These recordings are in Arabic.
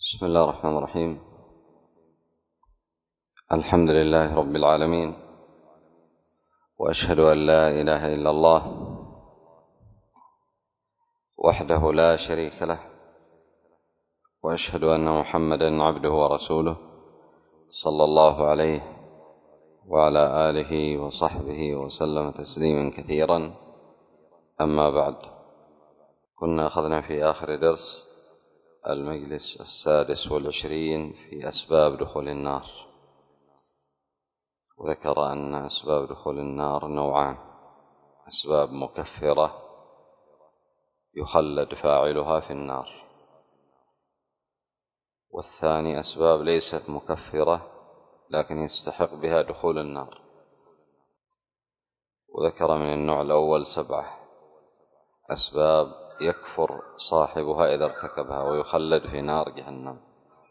بسم الله الرحمن الرحيم. الحمد لله رب العالمين، وأشهد أن لا إله إلا الله وحده لا شريك له، وأشهد أن محمدا عبده ورسوله صلى الله عليه وعلى آله وصحبه وسلم تسليما كثيرا. أما بعد، كنا أخذنا في آخر درس المجلس 26 في أسباب دخول النار، وذكر أن أسباب دخول النار نوعان: أسباب مكفرة يخلد فاعلها في النار، والثاني أسباب ليست مكفرة لكن يستحق بها دخول النار. وذكر من النوع الأول 7 أسباب يكفر صاحبها إذا ارتكبها ويخلد في نار جهنم.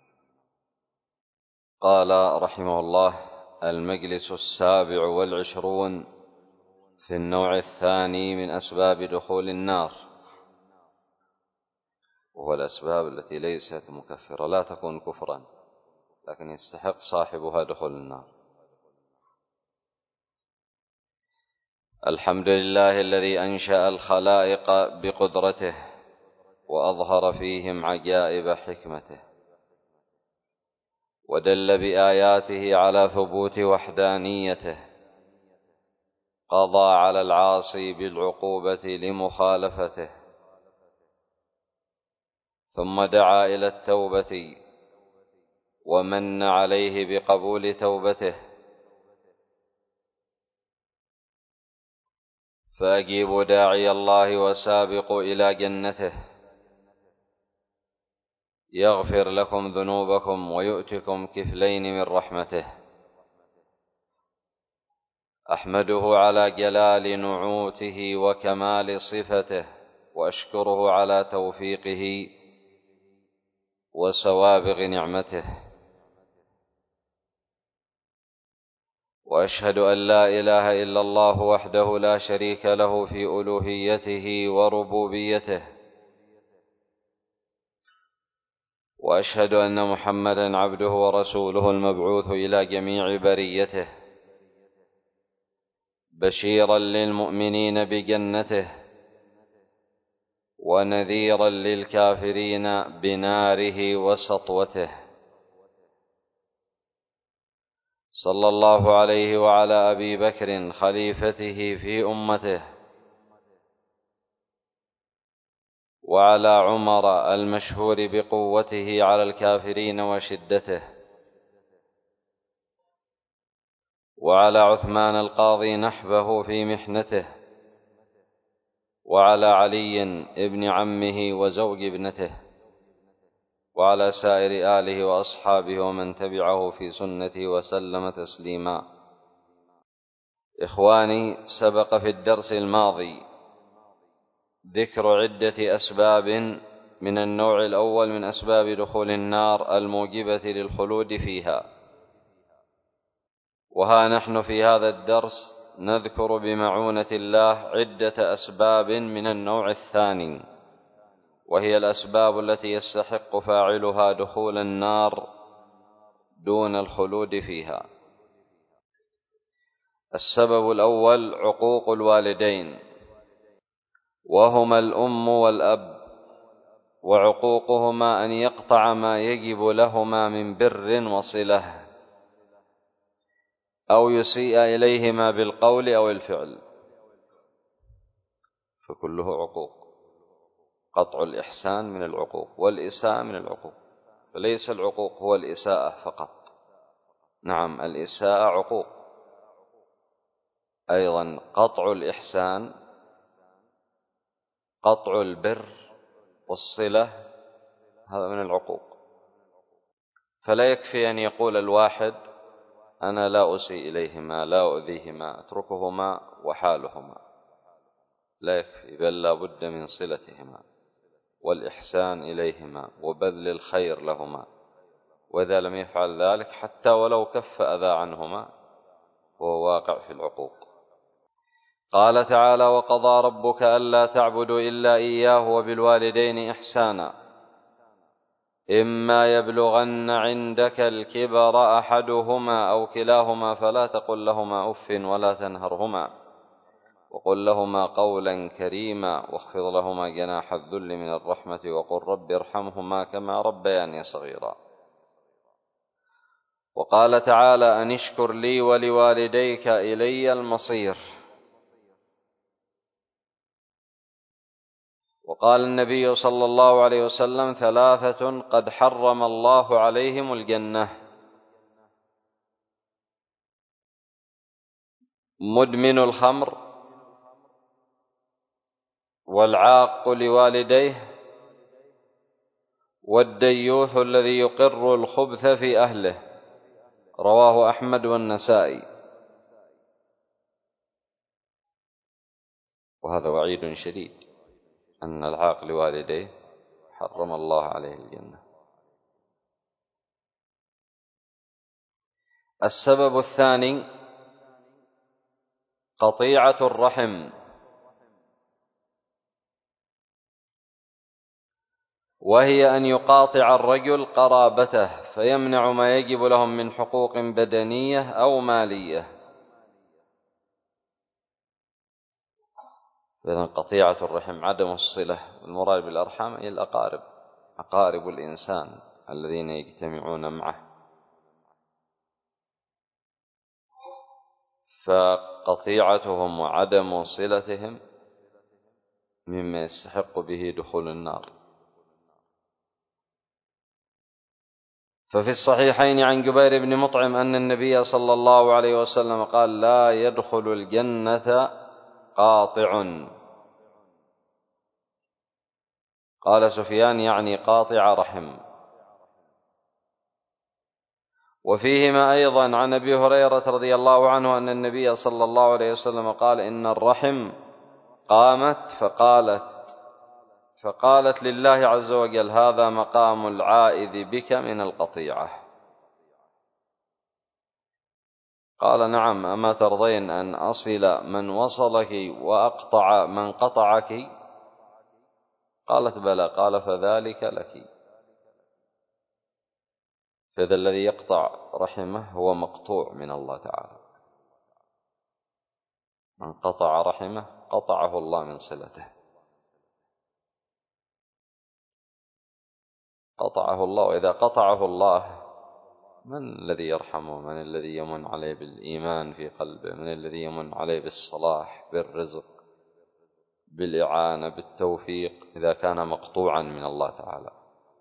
قال رحمه الله: المجلس 27 في النوع الثاني من أسباب دخول النار، وهو الأسباب التي ليست مكفرة، لا تكون كفرا لكن يستحق صاحبها دخول النار. الحمد لله الذي أنشأ الخلائق بقدرته وأظهر فيهم عجائب حكمته، ودل بآياته على ثبوت وحدانيته، قضى على العاصي بالعقوبة لمخالفته، ثم دعا إلى التوبة ومن عليه بقبول توبته. فأجيبوا داعي الله وسابقوا إلى جنته، يغفر لكم ذنوبكم ويؤتكم كفلين من رحمته. أحمده على جلال نعوته وكمال صفته، وأشكره على توفيقه وسوابغ نعمته. وأشهد أن لا إله إلا الله وحده لا شريك له في ألوهيته وربوبيته، وأشهد أن محمدا عبده ورسوله المبعوث إلى جميع بريته، بشيرا للمؤمنين بجنته ونذيرا للكافرين بناره وسطوته. صلى الله عليه وعلى أبي بكر خليفته في أمته، وعلى عمر المشهور بقوته على الكافرين وشدته، وعلى عثمان القاضي نحبه في محنته، وعلى علي ابن عمه وزوج ابنته، وعلى سائر آله وأصحابه ومن تبعه في سنته وسلم تسليما. إخواني، سبق في الدرس الماضي ذكر عدة أسباب من النوع الأول من أسباب دخول النار الموجبة للخلود فيها، وها نحن في هذا الدرس نذكر بمعونة الله عدة أسباب من النوع الثاني، وهي الأسباب التي يستحق فاعلها دخول النار دون الخلود فيها. السبب الأول عقوق الوالدين، وهما الأم والأب، وعقوقهما أن يقطع ما يجب لهما من بر وصلة، أو يسيء إليهما بالقول أو الفعل، فكله عقوق. قطع الإحسان من العقوق، والإساءة من العقوق، فليس العقوق هو الإساءة فقط، نعم الإساءة عقوق أيضا. قطع الإحسان، قطع البر والصلة، هذا من العقوق. فلا يكفي أن يقول الواحد أنا لا أسيء إليهما، لا أؤذيهما، أتركهما وحالهما، لا يكفي، بل لا بد من صلتهما والإحسان إليهما وبذل الخير لهما، وإذا لم يفعل ذلك حتى ولو كف أذى عنهما هو واقع في العقوق. قال تعالى: وقضى ربك ألا تعبدوا إلا إياه وبالوالدين إحسانا. إما يبلغن عندك الكبر أحدهما أو كلاهما فلا تقل لهما أف ولا تنهرهما وقل لهما قولا كريما واخفض لهما جناح الذل من الرحمة وقل رب ارحمهما كما ربياني صغيرا. وقال تعالى أن اشكر لي ولوالديك إلي المصير. وقال النبي صلى الله عليه وسلم 3 قد حرم الله عليهم الجنة: مدمن الخمر، والعاق لوالديه، والديوث الذي يقر الخبث في أهله. رواه أحمد والنسائي. وهذا وعيد شديد، أن العاق لوالديه حرم الله عليه الجنة. السبب الثاني قطيعة الرحم، وهي أن يقاطع الرجل قرابته فيمنع ما يجب لهم من حقوق بدنية أو مالية. إذن قطيعة الرحم عدم الصلة، المراد بالأرحام هي الأقارب، أقارب الإنسان الذين يجتمعون معه. فقطيعتهم وعدم صلتهم مما يستحق به دخول النار. ففي الصحيحين عن جبير بن مطعم أن النبي صلى الله عليه وسلم قال: لا يدخل الجنة قاطع. قال سفيان: يعني قاطع رحم. وفيهما أيضا عن أبي هريرة رضي الله عنه أن النبي صلى الله عليه وسلم قال: إن الرحم قامت فقالت لله عز وجل: هذا مقام العائذ بك من القطيعة. قال: نعم، أما ترضين أن أصل من وصلك وأقطع من قطعك؟ قالت: بلى. قال: فذلك لك. فإذا الذي يقطع رحمه هو مقطوع من الله تعالى. من قطع رحمه قطعه الله من صلته، قطعه الله. وإذا قطعه الله، من الذي يرحمه؟ من الذي يمن عليه بالإيمان في قلبه؟ من الذي يمن عليه بالصلاح، بالرزق، بالإعانة، بالتوفيق، إذا كان مقطوعا من الله تعالى؟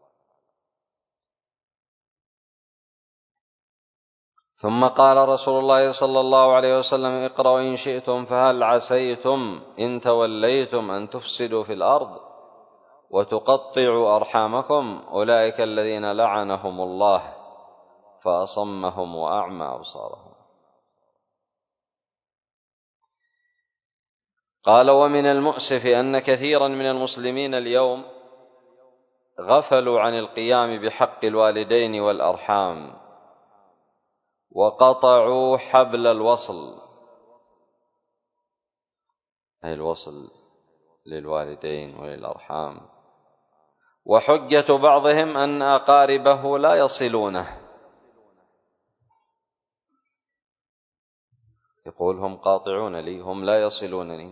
ثم قال رسول الله صلى الله عليه وسلم: اقرأوا إن شئتم فهل عسيتم إن توليتم أن تفسدوا في الأرض وتقطعوا أرحامكم أولئك الذين لعنهم الله فأصمهم وأعمى أبصارهم. قال: ومن المؤسف أن كثيرا من المسلمين اليوم غفلوا عن القيام بحق الوالدين والأرحام وقطعوا حبل الوصل، أي الوصل للوالدين وللأرحام. وحجة بعضهم أن أقاربه لا يصلونه، يقول: هم قاطعون لي، هم لا يصلونني.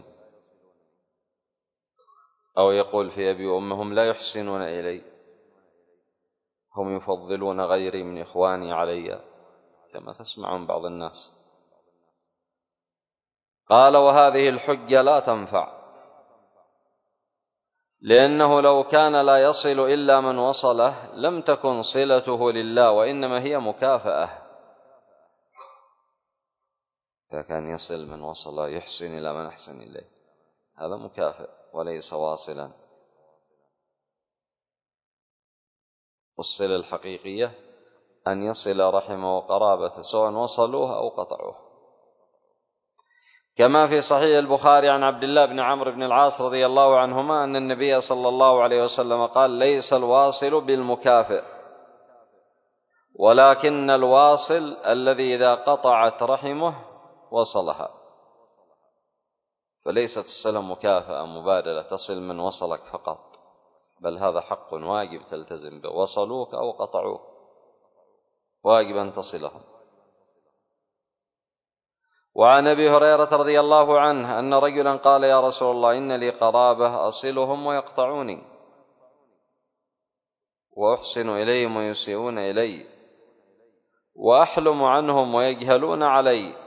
أو يقول في أبي وأمهم لا يحسنون إلي، هم يفضلون غيري من إخواني علي، كما تسمعون بعض الناس. قال: وهذه الحجة لا تنفع، لأنه لو كان لا يصل إلا من وصله لم تكن صلته لله، وإنما هي مكافأة. إذا كان يصل من وصل، يحسن إلى من أحسن إليه، هذا مكافئ وليس واصلا. والصلة الحقيقية أن يصل رحمه وقرابته سواء وصلوه أو قطعوه. كما في صحيح البخاري عن عبد الله بن عمرو بن العاص رضي الله عنهما أن النبي صلى الله عليه وسلم قال: ليس الواصل بالمكافئ، ولكن الواصل الذي إذا قطعت رحمه وصلها. فليست الصلة مكافأة مبادلة تصل من وصلك فقط، بل هذا حق واجب تلتزم به، وصلوك أو قطعوك واجب أن تصلهم. وعن أبي هريرة رضي الله عنه أن رجلا قال يا رسول الله إن لي قرابة أصلهم ويقطعوني وأحسن إليهم ويسيئون إلي وأحلم عنهم ويجهلون علي.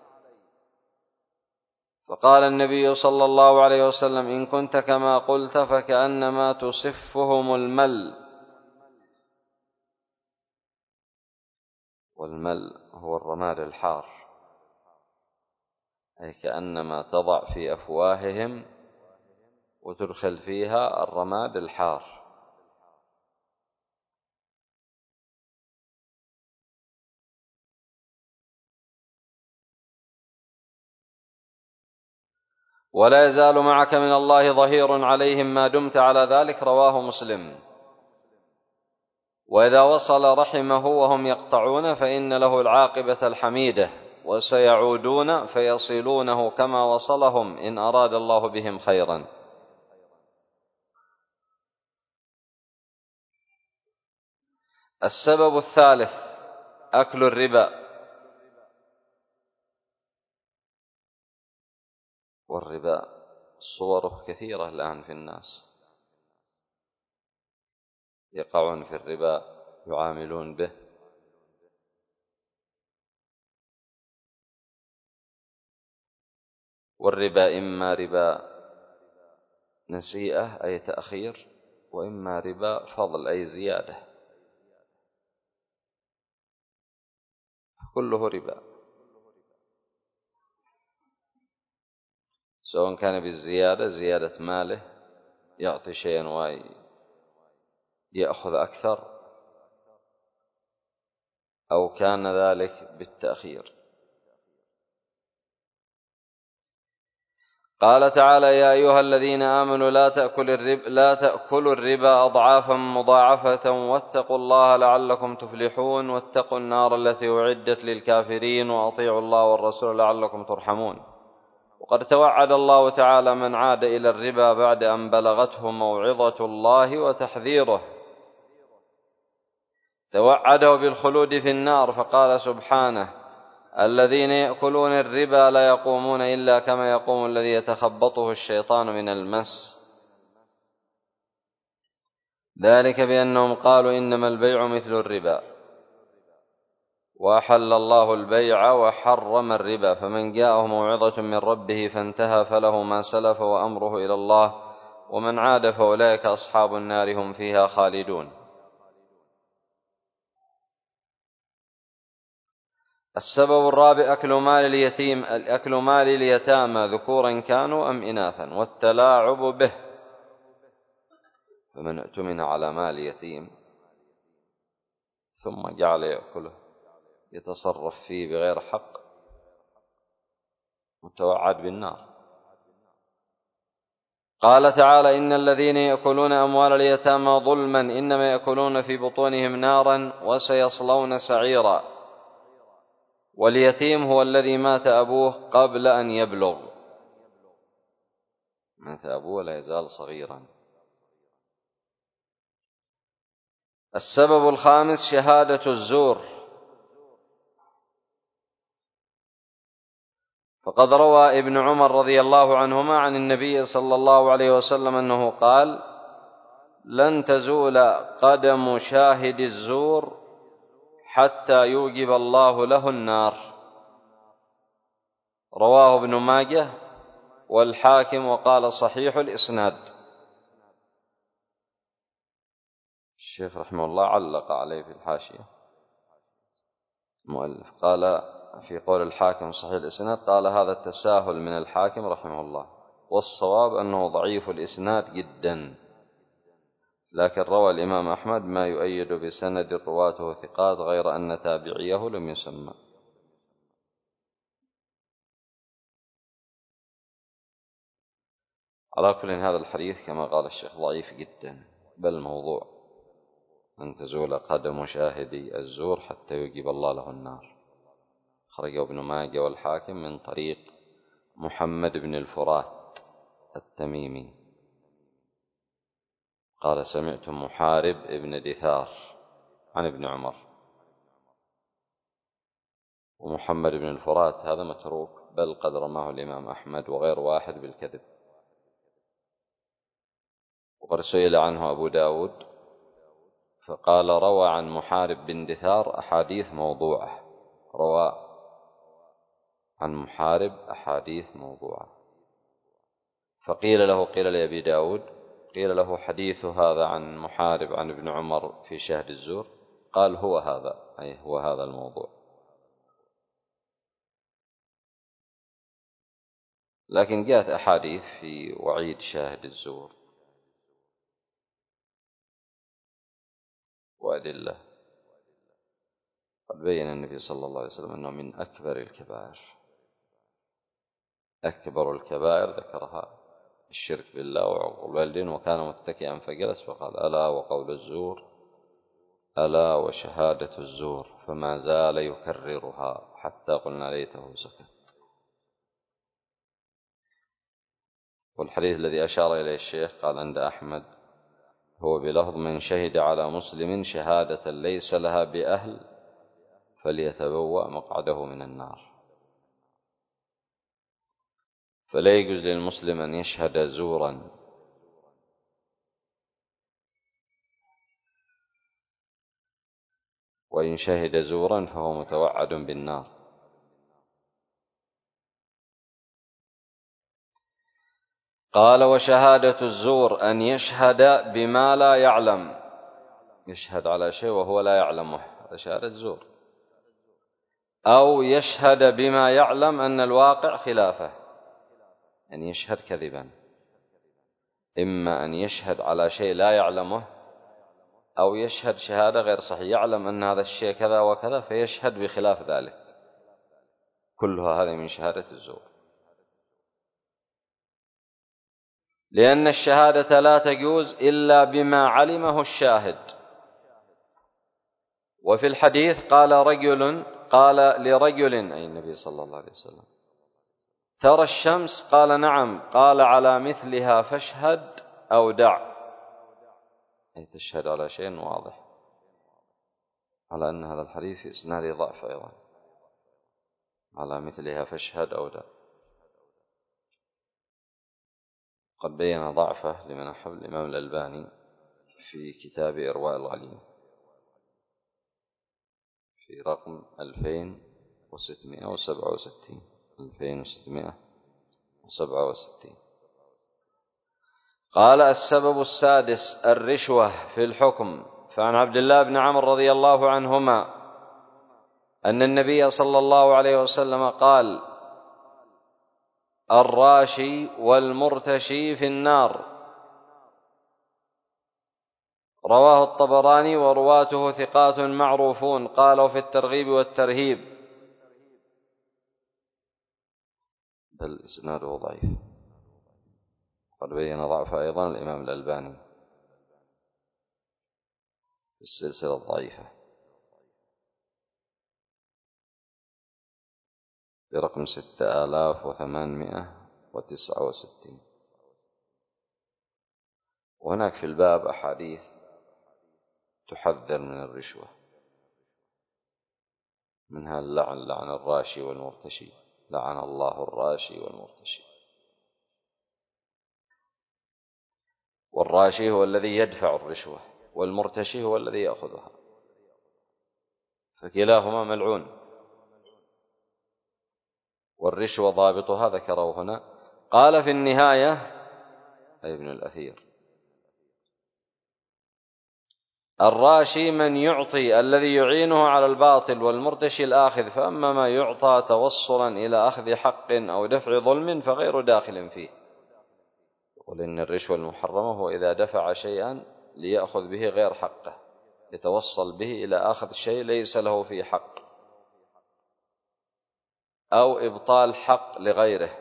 فقال النبي صلى الله عليه وسلم إن كنت كما قلت فكأنما تصفهم المل. والمل هو الرماد الحار، أي كأنما تضع في أفواههم وتدخل فيها الرماد الحار. ولا يزال معك من الله ظهير عليهم ما دمت على ذلك، رواه مسلم. وإذا وصل رحمه وهم يقطعون فإن له العاقبة الحميدة، وسيعودون فيصلونه كما وصلهم إن أراد الله بهم خيرا. السبب الثالث أكل الربا. والربا صوره كثيرة الآن في الناس، يقعون في الربا، يعاملون به. والربا إما ربا نسيئة أي تأخير، وإما ربا فضل أي زيادة، كله ربا، سواء كان بالزيادة زيادة ماله يعطي شيئا ويأخذ أكثر، أو كان ذلك بالتأخير. قال تعالى يا أيها الذين آمنوا لا تأكلوا الربا أضعافا مضاعفة واتقوا الله لعلكم تفلحون واتقوا النار التي أعدت للكافرين وأطيعوا الله والرسول لعلكم ترحمون. وقد توعد الله تعالى من عاد إلى الربا بعد أن بلغته موعظة الله وتحذيره، توعده بالخلود في النار فقال سبحانه الذين يأكلون الربا لا يقومون إلا كما يقوم الذي يتخبطه الشيطان من المس، ذلك بأنهم قالوا إنما البيع مثل الربا وأحل الله البيع وحرم الربا، فمن جاءه موعظة من ربه فانتهى فله ما سلف وأمره إلى الله ومن عاد فأولئك أصحاب النار هم فيها خالدون. السبب الرابع أكل مال اليتامى ذكورا كانوا أم إناثا والتلاعب به. فمن اؤتمن على مال يتيم ثم جعل يأكله يتصرف فيه بغير حق متوعد بالنار. قال تعالى إن الذين يأكلون أموال اليتامى ظلما إنما يأكلون في بطونهم نارا وسيصلون سعيرا. واليتيم هو الذي مات أبوه قبل أن يبلغ، مات أبوه لا يزال صغيرا. السبب الخامس شهادة الزور. فقد روى ابن عمر رضي الله عنهما عن النبي صلى الله عليه وسلم أنه قال لن تزول قدم شاهد الزور حتى يوجب الله له النار. رواه ابن ماجه والحاكم وقال صحيح الإسناد. الشيخ رحمه الله علق عليه في الحاشية المؤلف، قال في قول الحاكم صحيح الإسناد قال هذا التساهل من الحاكم رحمه الله، والصواب أنه ضعيف الإسناد جدا، لكن روى الإمام أحمد ما يؤيد بسند رواته ثقات غير أن تابعيه لم يسمى. على كل هذا الحديث كما قال الشيخ ضعيف جدا، بل موضوع، أن تزول قدم شاهدي الزور حتى يجيب الله له النار. خرجه ابن ماجه والحاكم من طريق محمد بن الفرات التميمي. قال سمعت محارب ابن دثار عن ابن عمر. ومحمد بن الفرات هذا متروك، بل قد رماه الإمام أحمد وغير واحد بالكذب. وقد سئل عنه أبو داود فقال روى عن محارب بن دثار أحاديث موضوعة، روى عن محارب أحاديث موضوعة. فقيل له، قيل لأبي داود، قيل له حديث هذا عن محارب عن ابن عمر في شهد الزور، قال هو هذا، أي هو هذا الموضوع. لكن جاءت أحاديث في وعيد شاهد الزور وأدلة. قد بين النبي صلى الله عليه وسلم أنه من أكبر الكبائر، أكبر الكبائر ذكرها الشرك بالله وعقوق الوالدين، وكان متكئا فجلس فقال ألا وقول الزور، ألا وشهادة الزور، فما زال يكررها حتى قلنا ليته سكت. والحديث الذي أشار إليه الشيخ قال عند أحمد هو بلفظ من شهد على مسلم شهادة ليس لها بأهل فليتبوأ مقعده من النار. فلا يجوز للمسلم أن يشهد زورا وإن شهد زورا فهو متوعد بالنار. قال وشهادة الزور أن يشهد بما لا يعلم، يشهد على شيء وهو لا يعلمه، هذا شهادة زور. أو يشهد بما يعلم أن الواقع خلافه، أن يشهد كذبا، إما أن يشهد على شيء لا يعلمه أو يشهد شهادة غير صحيح، يعلم أن هذا الشيء كذا وكذا فيشهد بخلاف ذلك، كلها هذه من شهادة الزور. لأن الشهادة لا تجوز إلا بما علمه الشاهد. وفي الحديث قال لرجل أي النبي صلى الله عليه وسلم ترى الشمس؟ قال نعم. قال على مثلها فاشهد أو دع، أي تشهد على شيء واضح، على أن هذا الحديث في إسناده ضعف أيضا، على مثلها فاشهد أو دع. قد بين ضعفه لمن أحب الإمام الألباني في كتاب إرواء الغليل في رقم 2667 2667. قال السبب السادس الرشوة في الحكم. فعن عبد الله بن عمرو رضي الله عنهما أن النبي صلى الله عليه وسلم قال الراشي والمرتشي في النار. رواه الطبراني ورواته ثقات معروفون، قالوا في الترغيب والترهيب، بل إسناده ضعيف. قد بين ضعف أيضا الإمام الألباني في السلسلة الضعيفة برقم 6869. وهناك في الباب أحاديث تحذر من الرشوة، منها لعن الراشي والمرتشي، لعن الله الراشي والمرتشي. والراشي هو الذي يدفع الرشوة، والمرتشي هو الذي يأخذها، فكلاهما ملعون. والرشوة ضابطها ذكره هنا، قال في النهاية أي ابن الأثير الراشي من يعطي الذي يعينه على الباطل، والمرتشي الآخذ، فأما ما يعطى توصلا إلى أخذ حق أو دفع ظلم فغير داخل فيه. يقول إن الرشوة المحرمة هو إذا دفع شيئا ليأخذ به غير حقه، يتوصل به إلى أخذ شيء ليس له فيه حق، أو إبطال حق لغيره.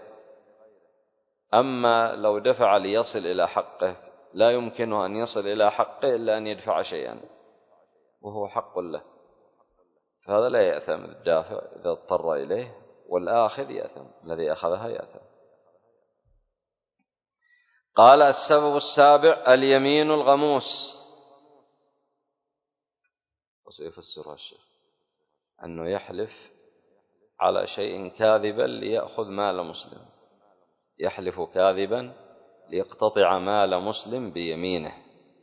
أما لو دفع ليصل إلى حقه لا يمكنه أن يصل إلى حقه إلا أن يدفع شيئا وهو حق له، فهذا لا يأثم الدافع إذا اضطر إليه، والآخذ يأثم، الذي أخذها يأثم. قال: السبب السابع اليمين الغموس. وسيفسرها الشيخ أنه يحلف على شيء كاذبا ليأخذ مال مسلم، يحلف كاذبا ليقتطع مال مسلم بيمينه.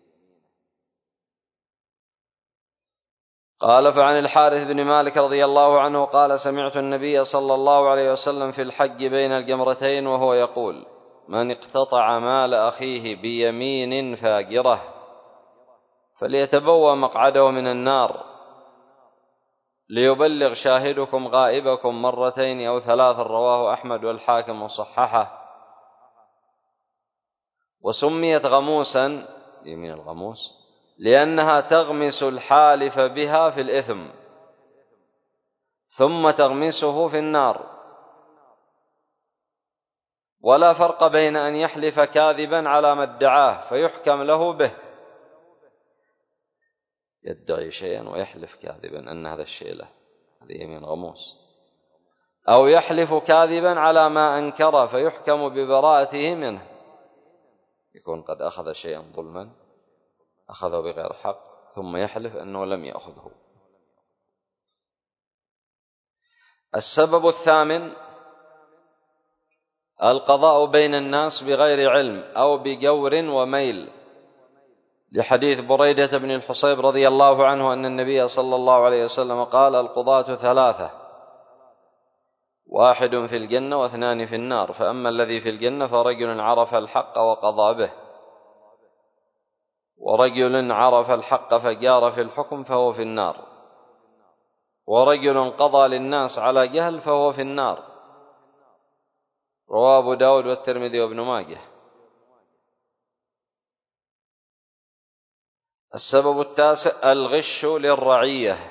قال: فعن الحارث بن مالك رضي الله عنه قال: سمعت النبي صلى الله عليه وسلم في الحج بين الجمرتين وهو يقول: من اقتطع مال أخيه بيمين فاجرة فليتبوأ مقعده من النار، ليبلغ شاهدكم غائبكم مرتين أو ثلاثا. رواه أحمد والحاكم وصححه. وسميت غموسا، يمين الغموس، لأنها تغمس الحالف بها في الإثم ثم تغمسه في النار. ولا فرق بين أن يحلف كاذبا على ما ادعاه فيحكم له به، يدعي شيئا ويحلف كاذبا أن هذا الشيء له، هذه يمين غموس، أو يحلف كاذبا على ما أنكر فيحكم ببراءته منه، يكون قد أخذ شيئا ظلما، أخذه بغير حق، ثم يحلف أنه لم يأخذه. السبب الثامن القضاء بين الناس بغير علم أو بجور وميل، لحديث بريدة بن الحصيب رضي الله عنه أن النبي صلى الله عليه وسلم قال: القضاة ثلاثة، واحد في الجنة واثنان في النار، فأما الذي في الجنة فرجل عرف الحق وقضى به، ورجل عرف الحق فجار في الحكم فهو في النار، ورجل قضى للناس على جهل فهو في النار. رواه أبو داود والترمذي وابن ماجه. السبب التاسع الغش للرعية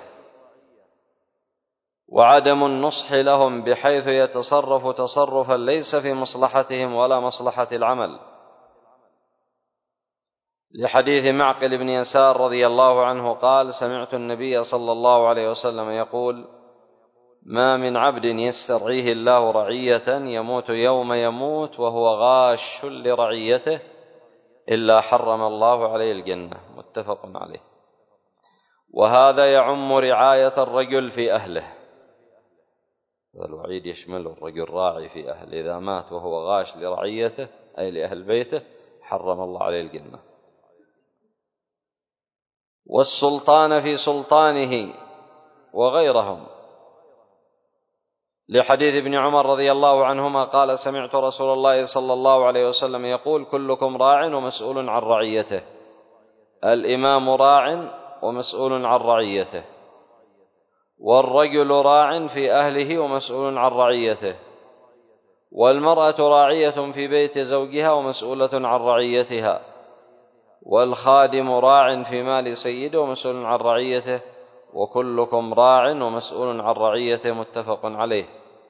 وعدم النصح لهم بحيث يتصرف تصرفا ليس في مصلحتهم ولا مصلحة العمل، لحديث معقل بن يسار رضي الله عنه قال: سمعت النبي صلى الله عليه وسلم يقول: ما من عبد يسترعيه الله رعية يموت يوم يموت وهو غاش لرعيته إلا حرم الله عليه الجنة. متفق عليه. وهذا يعم رعاية الرجل في أهله، الوعيد يشمل الرجل راعي في أهله، إذا مات وهو غاش لرعيته أي لأهل بيته حرم الله عليه الجنة. والسلطان في سلطانه وغيرهم، لحديث ابن عمر رضي الله عنهما قال: سمعت رسول الله صلى الله عليه وسلم يقول: كلكم راع ومسؤول عن رعيته، الإمام راع ومسؤول عن رعيته، والرجل راع في أهله ومسؤول عن رعيته، والمرأة راعية في بيت زوجها ومسؤولة عن رعيتها، والخادم راع في مال سيده ومسؤول عن رعيته، وكلكم راع ومسؤول عن رعيته. متفق عليه.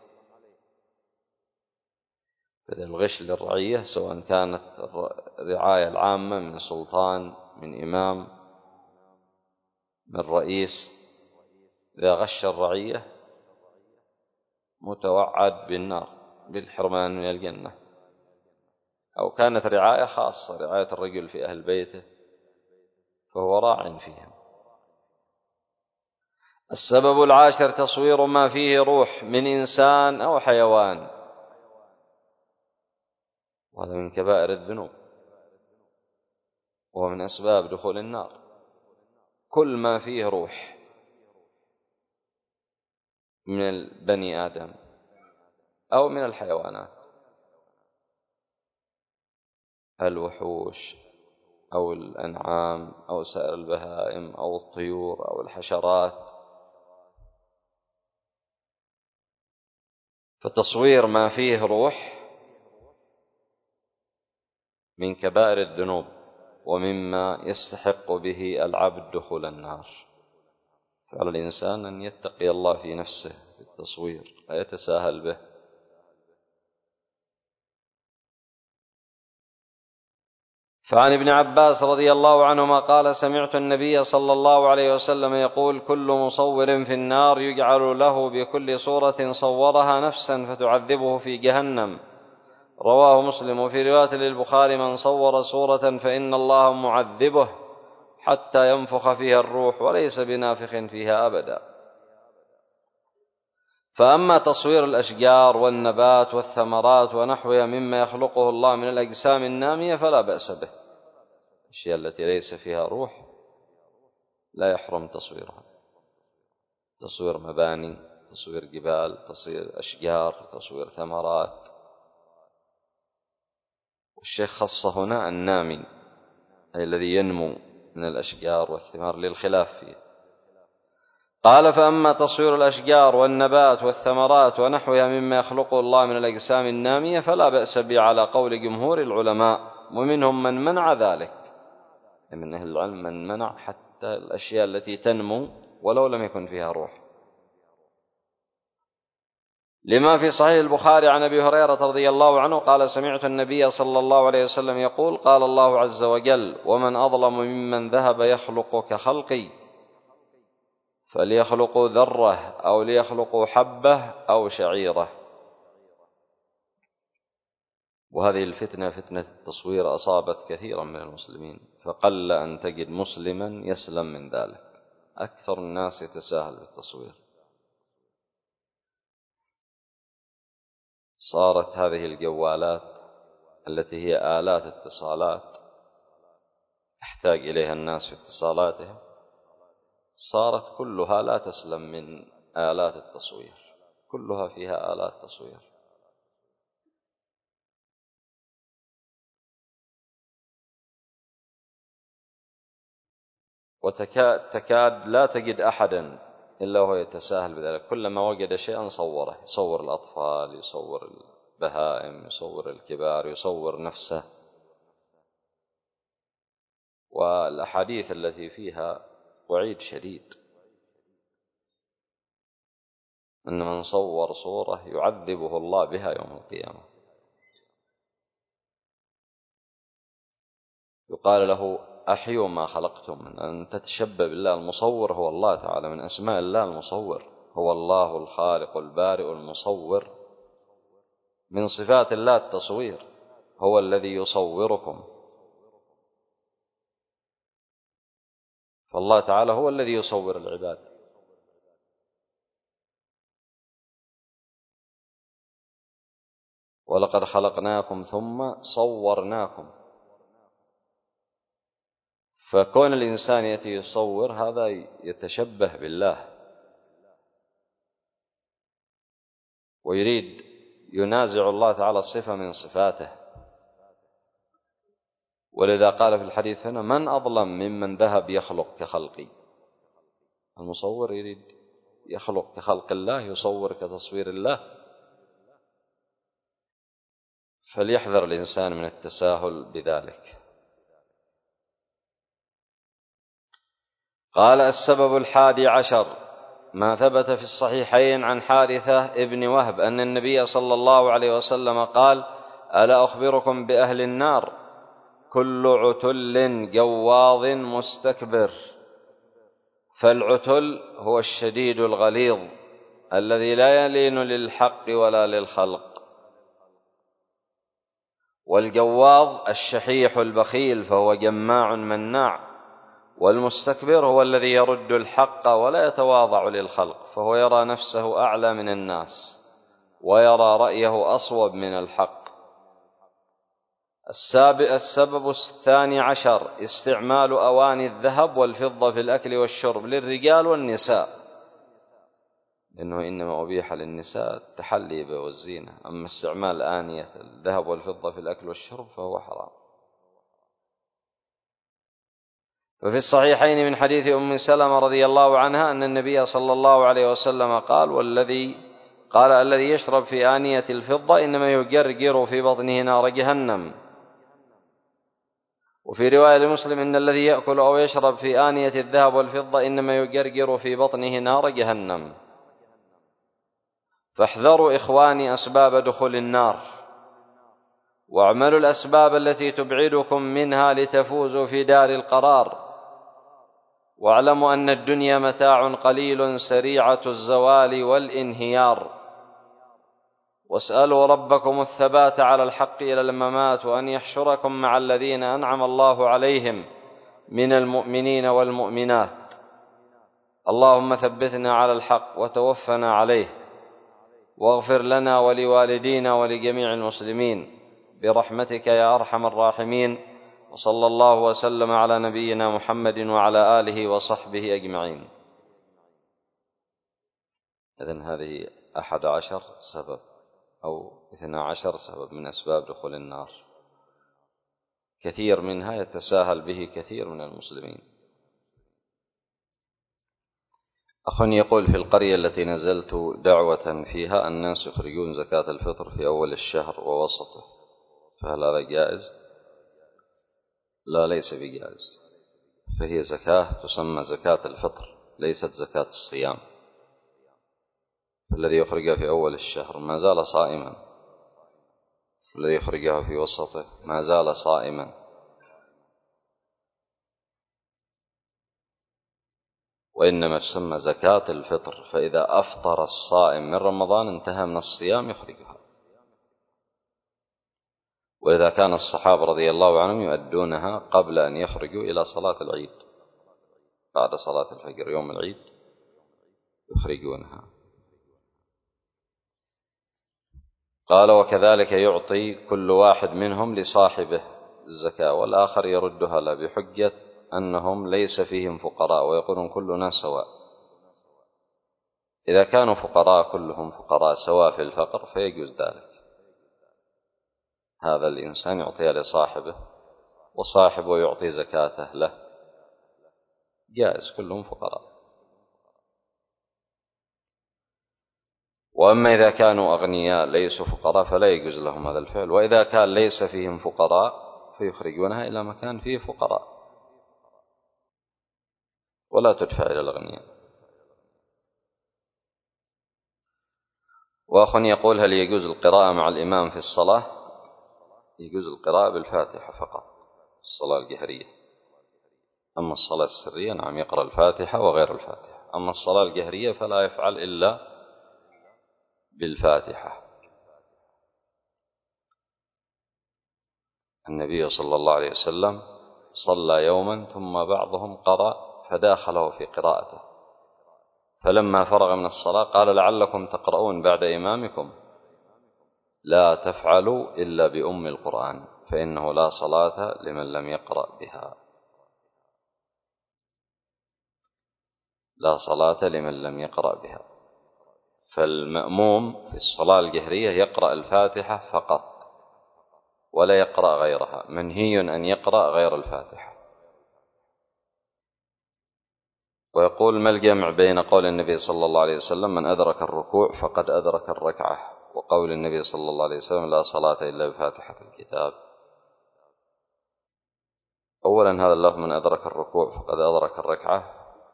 الغش للرعية سواء كانت الرعاية العامة من سلطان، من إمام، من رئيس، إذا غش الرعية متوعد بالنار بالحرمان من الجنة. أو كانت رعاية خاصة، رعاية الرجل في أهل بيته، فهو راع فيهم. السبب العاشر تصوير ما فيه روح من إنسان أو حيوان، وهذا من كبائر الذنوب وهو من أسباب دخول النار. كل ما فيه روح من البني آدم أو من الحيوانات، الوحوش أو الأنعام أو سائر البهائم أو الطيور أو الحشرات، فتصوير ما فيه روح من كبائر الذنوب ومما يستحق به العبد دخول النار. فعلى الإنسان أن يتقي الله في نفسه في التصوير، لا يتساهل به. فعن ابن عباس رضي الله عنهما قال: سمعت النبي صلى الله عليه وسلم يقول: كل مصور في النار يجعل له بكل صورة صورها نفسا فتعذبه في جهنم، رواه مسلم. وفي رواية للبخاري: من صور صورة فإن الله معذبه حتى ينفخ فيها الروح وليس بنافخ فيها أبدا. فأما تصوير الأشجار والنبات والثمرات ونحوها مما يخلقه الله من الأجسام النامية فلا بأس به. الأشياء التي ليس فيها روح لا يحرم تصويرها، تصوير مباني، تصوير جبال، تصوير أشجار، تصوير ثمرات. والشيخ خص هنا النامي أي الذي ينمو من الأشجار والثمار للخلاف فيه. قال: فأما تصوير الأشجار والنبات والثمرات ونحوها مما يخلقه الله من الأجسام النامية فلا بأس به على قول جمهور العلماء، ومنهم من منع ذلك، من أهل العلم من منع حتى الأشياء التي تنمو ولو لم يكن فيها روح، لما في صحيح البخاري عن أبي هريرة رضي الله عنه قال: سمعت النبي صلى الله عليه وسلم يقول: قال الله عز وجل: ومن أظلم ممن ذهب يخلق كخلقي، فليخلقوا ذرة أو ليخلقوا حبة أو شعيرة. وهذه الفتنة، فتنة التصوير، أصابت كثيرا من المسلمين، فقل أن تجد مسلما يسلم من ذلك. أكثر الناس يتساهل بالتصوير. صارت هذه الجوالات التي هي آلات اتصالات يحتاج إليها الناس في اتصالاتهم، صارت كلها لا تسلم من آلات التصوير، كلها فيها آلات تصوير. وتكاد لا تجد أحدا إلا وهو يتساهل بذلك، كلما وجد شيئا صوره، يصور الأطفال، يصور البهائم، يصور الكبار، يصور نفسه. والأحاديث التي فيها وعيد شديد، أن من صور صورة يعذبه الله بها يوم القيامة. يقال له: أحيوا ما خلقتم، من أن تتشبه بالله. المصور هو الله تعالى، من أسماء الله المصور، هو الله الخالق البارئ المصور. من صفات الله التصوير، هو الذي يصوركم. فالله تعالى هو الذي يصور العباد. ولقد خلقناكم ثم صورناكم. فكون الإنسان يأتي يصور هذا يتشبه بالله، ويريد ينازع الله تعالى صفة من صفاته. ولذا قال في الحديث هنا: من أظلم ممن ذهب يخلق كخلقي. المصور يريد يخلق كخلق الله، يصور كتصوير الله. فليحذر الإنسان من التساهل بذلك. قال: السبب 11 ما ثبت في الصحيحين عن حارثة ابن وهب أن النبي صلى الله عليه وسلم قال: ألا أخبركم بأهل النار؟ كل عتل جواظ مستكبر. فالعتل هو الشديد الغليظ الذي لا يلين للحق ولا للخلق، والجواظ الشحيح البخيل فهو جماع مناع، والمستكبر هو الذي يرد الحق ولا يتواضع للخلق، فهو يرى نفسه أعلى من الناس ويرى رأيه أصوب من الحق. السبب 12 استعمال أواني الذهب والفضة في الأكل والشرب للرجال والنساء، لأنه إنما أبيح للنساء التحلي والزينة، أما استعمال آنية الذهب والفضة في الأكل والشرب فهو حرام. وفي الصحيحين من حديث أم سلمة رضي الله عنها أن النبي صلى الله عليه وسلم قال: الذي يشرب في آنية الفضة إنما يجرجر في بطنه نار جهنم. وفي رواية لمسلم: إن الذي يأكل أو يشرب في آنية الذهب والفضة إنما يجرجر في بطنه نار جهنم. فاحذروا إخواني أسباب دخول النار، واعملوا الأسباب التي تبعدكم منها لتفوزوا في دار القرار. واعلموا أن الدنيا متاع قليل سريعة الزوال والانهيار، واسألوا ربكم الثبات على الحق إلى الممات، وأن يحشركم مع الذين أنعم الله عليهم من المؤمنين والمؤمنات. اللهم ثبتنا على الحق وتوفنا عليه، واغفر لنا ولوالدينا ولجميع المسلمين برحمتك يا أرحم الراحمين. وصلى الله وسلم على نبينا محمد وعلى آله وصحبه أجمعين. إذن هذه 11 سبب أو 12 سبب من أسباب دخول النار، كثير منها يتساهل به كثير من المسلمين. أخ يقول: في القرية التي نزلت دعوة فيها الناس يخرجون زكاة الفطر في أول الشهر ووسطه، فهل هذا جائز؟ لا، ليس بجائز، فهي زكاة تسمى زكاة الفطر، ليست زكاة الصيام. الذي يخرجها في أول الشهر ما زال صائما، والذي يخرجها في وسطه ما زال صائما. وإنما تسمى زكاة الفطر، فإذا أفطر الصائم من رمضان انتهى من الصيام يخرجها. وإذا كان الصحابة رضي الله عنهم يؤدونها قبل أن يخرجوا إلى صلاة العيد، بعد صلاة الفجر يوم العيد يخرجونها. قال: وكذلك يعطي كل واحد منهم لصاحبه الزكاة، والآخر يردها له بحجة أنهم ليس فيهم فقراء، ويقولون كلنا سواء. إذا كانوا فقراء كلهم فقراء سواء في الفقر فيجوز ذلك، هذا الإنسان يعطيها لصاحبه وصاحبه يعطي زكاته له، جائز، كلهم فقراء. وأما إذا كانوا أغنياء ليسوا فقراء فلا يجوز لهم هذا الفعل، وإذا كان ليس فيهم فقراء فيخرجونها إلى مكان فيه فقراء ولا تدفع إلى الأغنياء. وأخ يقول: هل يجوز القراءة مع الإمام في الصلاة؟ يجوز القراءة بالفاتحة فقط في الصلاة الجهرية. أما الصلاة السرية نعم يقرأ الفاتحة وغير الفاتحة. أما الصلاة الجهرية فلا يفعل إلا بالفاتحة. النبي صلى الله عليه وسلم صلى يوما ثم بعضهم قرأ فداخله في قراءته، فلما فرغ من الصلاة قال: لعلكم تقرؤون بعد إمامكم، لا تفعلوا إلا بأم القرآن فإنه لا صلاة لمن لم يقرأ بها. لا صلاة لمن لم يقرأ بها. فالمأموم في الصلاة الجهرية يقرأ الفاتحة فقط ولا يقرأ غيرها، منهي أن يقرأ غير الفاتحة. ويقول: ما الجمع بين قول النبي صلى الله عليه وسلم من أدرك الركوع فقد أدرك الركعة، وقول النبي صلى الله عليه وسلم لا صلاة إلا بفاتحة الكتاب؟ أولا هذا اللفظ من أدرك الركوع فقد أدرك الركعة،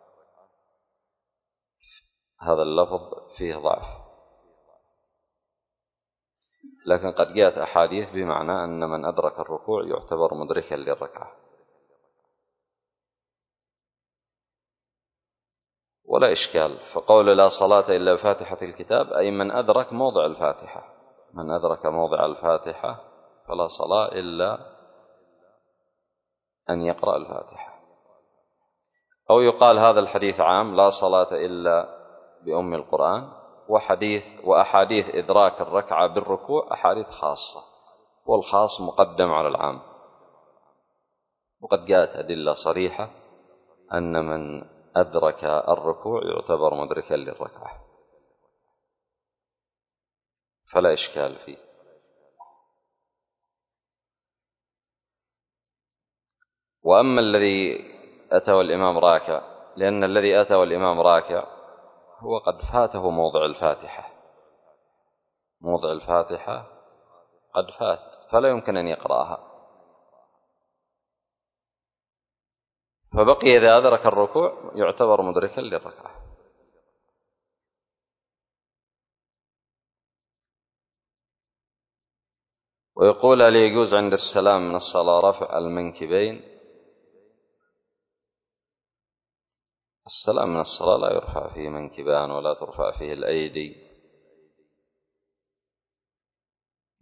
هذا اللفظ فيه ضعف، لكن قد جاءت أحاديث بمعنى أن من أدرك الركوع يعتبر مدركا للركعة، ولا إشكال. فقول لا صلاة إلا بفاتحة الكتاب أي من أدرك موضع الفاتحة، من أدرك موضع الفاتحة فلا صلاة إلا أن يقرأ الفاتحة. أو يقال هذا الحديث عام لا صلاة إلا بأم القرآن، وأحاديث إدراك الركعة بالركوع أحاديث خاصة، والخاص مقدم على العام. وقد جاءت أدلة صريحة أن من أدرك الركوع يعتبر مدركا للركعة، فلا إشكال فيه. وأما الذي أتى والإمام راكع، لأن الذي أتى والإمام راكع هو قد فاته موضع الفاتحة، موضع الفاتحة قد فات فلا يمكن أن يقرأها، فبقي إذا أدرك الركوع يعتبر مدركا للركعة. ويقول: هل يجوز عند السلام من الصلاة رفع المنكبين؟ السلام من الصلاة لا يرفع فيه منكبان ولا ترفع فيه الأيدي،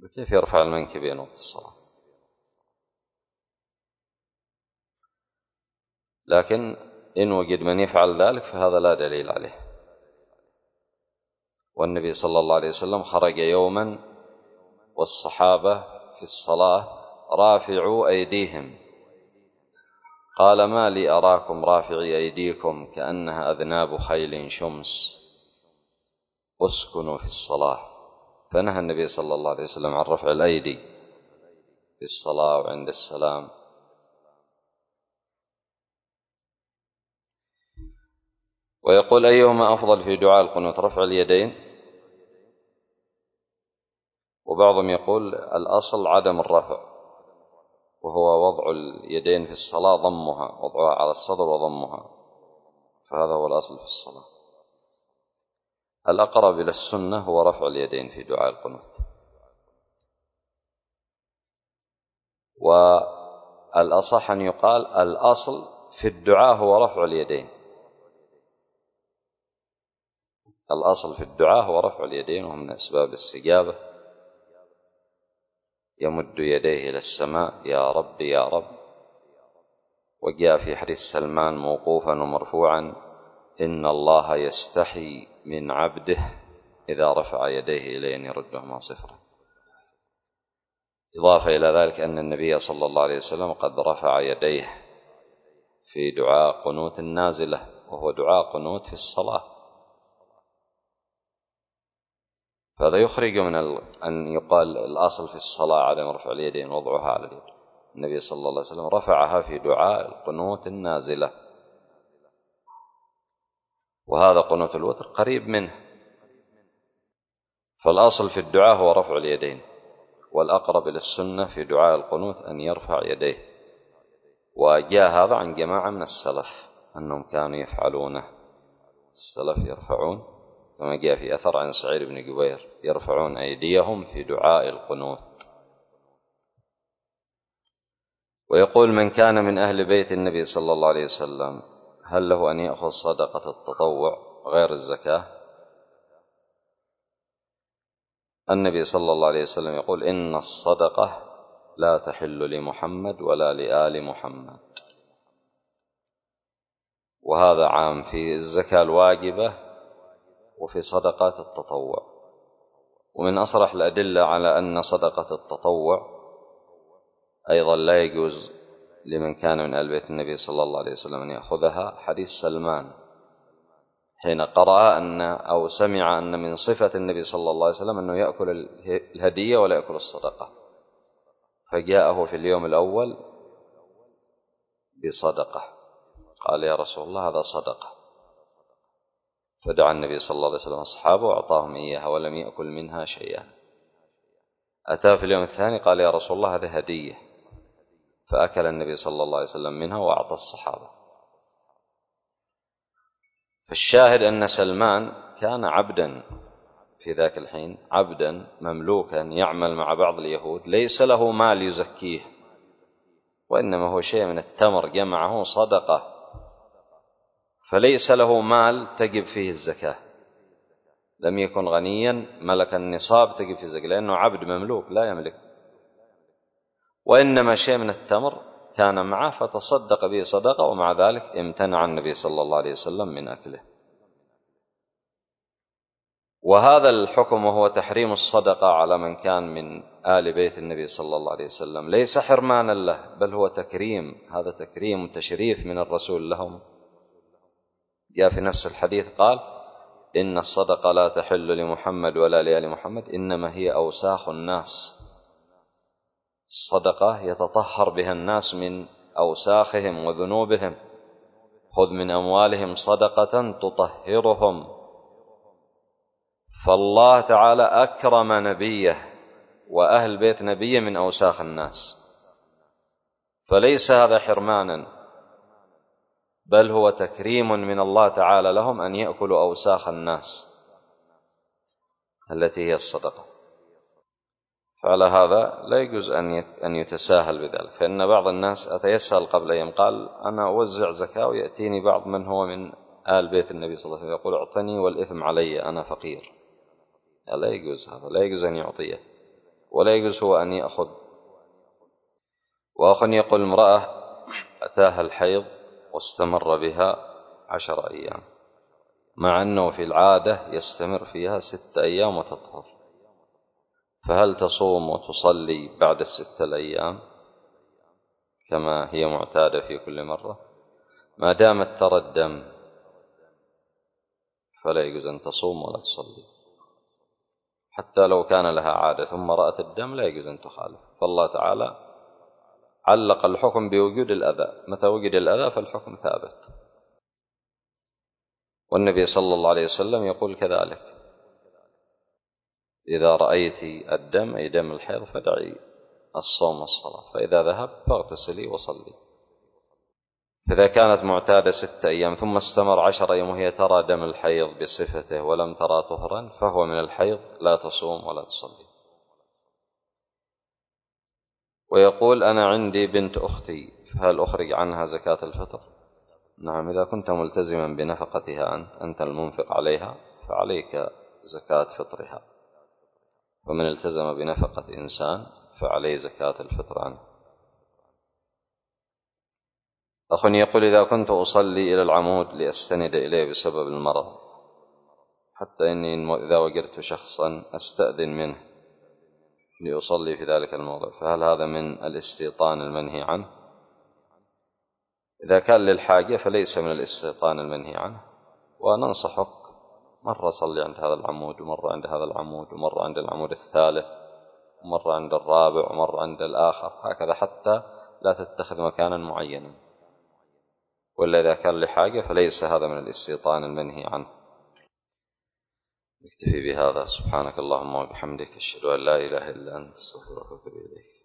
كيف يرفع المنكبين وقت الصلاة؟ لكن إن وجد من يفعل ذلك فهذا لا دليل عليه. والنبي صلى الله عليه وسلم خرج يوما والصحابة في الصلاة رافعوا أيديهم، قال: ما لي أراكم رافعي أيديكم كأنها أذناب خيل شمس، اسكنوا في الصلاة. فنهى النبي صلى الله عليه وسلم عن رفع الأيدي في الصلاة وعند السلام. ويقول: أيهما أفضل في دعاء القنوت، رفع اليدين؟ وبعضهم يقول الأصل عدم الرفع، وهو وضع اليدين في الصلاة ضمها، وضعها على الصدر وضمها، فهذا هو الأصل في الصلاة. الأقرب إلى السنة هو رفع اليدين في دعاء القنوت. والأصح أن يقال الأصل في الدعاء هو رفع اليدين. الأصل في الدعاء هو رفع اليدين، وهو من أسباب الاستجابة. يمد يديه إلى السماء: يا رب يا رب. وجاء في حديث سلمان موقوفا ومرفوعا: إن الله يستحي من عبده إذا رفع يديه إليه أن يردهما صفرا. إضافة إلى ذلك أن النبي صلى الله عليه وسلم قد رفع يديه في دعاء قنوت النازلة، وهو دعاء قنوت في الصلاة. فهذا يخرج من أن يقال الأصل في الصلاة عدم رفع اليدين، وضعها على اليد. النبي صلى الله عليه وسلم رفعها في دعاء القنوت النازلة، وهذا قنوت الوتر قريب منه. فالأصل في الدعاء هو رفع اليدين، والأقرب إلى السنة في دعاء القنوت أن يرفع يديه. وجاء هذا عن جماعة من السلف أنهم كانوا يفعلونه. السلف يرفعون، كما جاء في أثر عن سعيد بن جبير: يرفعون أيديهم في دعاء القنوت. ويقول: من كان من أهل بيت النبي صلى الله عليه وسلم هل له أن يأخذ صدقة التطوع غير الزكاة؟ النبي صلى الله عليه وسلم يقول: إن الصدقة لا تحل لمحمد ولا لآل محمد. وهذا عام في الزكاة الواجبة وفي صدقات التطوع. ومن أصرح الأدلة على أن صدقة التطوع أيضا لا يجوز لمن كان من آل بيت النبي صلى الله عليه وسلم أن يأخذها حديث سلمان حين قرأ أو سمع أن من صفة النبي صلى الله عليه وسلم أنه يأكل الهدية ولا يأكل الصدقة، فجاءه في اليوم الأول بصدقة، قال: يا رسول الله هذا صدقة. فدعا النبي صلى الله عليه وسلم أصحابه وأعطاهم إياها ولم يأكل منها شيئا. أتى في اليوم الثاني قال: يا رسول الله هذا هدية، فأكل النبي صلى الله عليه وسلم منها وأعطى الصحابة. فالشاهد أن سلمان كان عبدا في ذاك الحين، عبدا مملوكا يعمل مع بعض اليهود، ليس له مال يزكيه، وإنما هو شيء من التمر جمعه صدقة، فليس له مال تجب فيه الزكاة. لم يكن غنيا ملك النصاب تجب فيه الزكاة، لأنه عبد مملوك لا يملك، وإنما شيء من التمر كان معه فتصدق به صدقة، ومع ذلك امتنع النبي صلى الله عليه وسلم من أكله. وهذا الحكم وهو تحريم الصدقة على من كان من آل بيت النبي صلى الله عليه وسلم ليس حرمانا له، بل هو تكريم. هذا تكريم وتشريف من الرسول لهم. جاء في نفس الحديث قال: إن الصدقة لا تحل لمحمد ولا لآل محمد، إنما هي أوساخ الناس. الصدقة يتطهر بها الناس من أوساخهم وذنوبهم. خذ من أموالهم صدقة تطهرهم. فالله تعالى أكرم نبيه وأهل بيت نبيه من أوساخ الناس، فليس هذا حرمانا، بل هو تكريم من الله تعالى لهم أن يأكلوا أوساخ الناس التي هي الصدقة. فعلى هذا لا يجوز أن يتساهل بذلك، فإن بعض الناس أتيسهل قبل أيام قال: أنا أوزع زكاة، ويأتيني بعض من هو من آل بيت النبي صلى الله عليه وسلم يقول: أعطني والإثم علي، أنا فقير. لا يجوز هذا، لا يجوز أن يعطيه. ولا يجوز هو أن يأخذ. وأخ يقول امرأة أتاها الحيض واستمر بها 10 أيام، مع أنه في العادة يستمر فيها 6 أيام وتطهر، فهل تصوم وتصلي بعد ال6 الأيام كما هي معتادة في كل مرة؟ ما دامت ترى الدم فلا يجوز أن تصوم ولا تصلي، حتى لو كان لها عادة ثم رأت الدم لا يجوز أن تخالف. فالله تعالى علق الحكم بوجود الأذى، متى وجد الأذى فالحكم ثابت. والنبي صلى الله عليه وسلم يقول كذلك: إذا رأيت الدم أي دم الحيض فدعي الصوم والصلاة، فإذا ذهب فاغتسلي وصلي. إذا كانت معتادة 6 أيام ثم استمر 10 أيام وهي ترى دم الحيض بصفته ولم ترى طهرا فهو من الحيض، لا تصوم ولا تصلي. ويقول: أنا عندي بنت أختي، فهل أخرج عنها زكاة الفطر؟ نعم، إذا كنت ملتزما بنفقتها أنت المنفق عليها فعليك زكاة فطرها، ومن التزم بنفقة إنسان فعليه زكاة الفطر عنه. أخ يقول: إذا كنت أصلي إلى العمود لأستند إليه بسبب المرض، حتى إني إذا وجدت شخصا أستأذن منه لأصلي في ذلك الموضع، فهل هذا من الاستيطان المنهي عنه؟ إذا كان للحاجة فليس من الاستيطان المنهي عنه، وننصحك مرة صلي عند هذا العمود ومرة عند هذا العمود ومرة عند العمود الثالث ومرة عند الرابع ومرة عند الآخر، هكذا حتى لا تتخذ مكانا معينا. ولا إذا كان لحاجة فليس هذا من الاستيطان المنهي عنه. نكتفي بهذا. سبحانك اللهم وبحمدك، أشهد أن لا إله إلا أنت، أستغفرك وأتوب إليك.